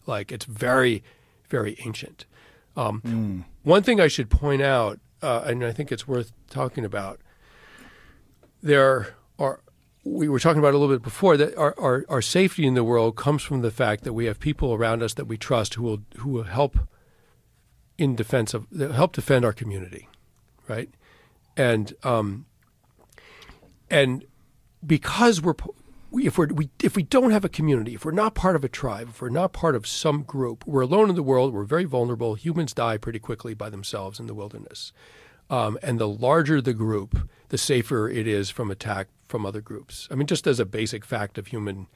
Like it's very, very ancient. One thing I should point out, and I think it's worth talking about, we were talking about a little bit before, that our safety in the world comes from the fact that we have people around us that we trust who will help help defend our community, right? And because if we don't have a community, if we're not part of a tribe, if we're not part of some group, we're alone in the world. We're very vulnerable. Humans die pretty quickly by themselves in the wilderness. And the larger the group, the safer it is from attack from other groups. I mean, just as a basic fact of human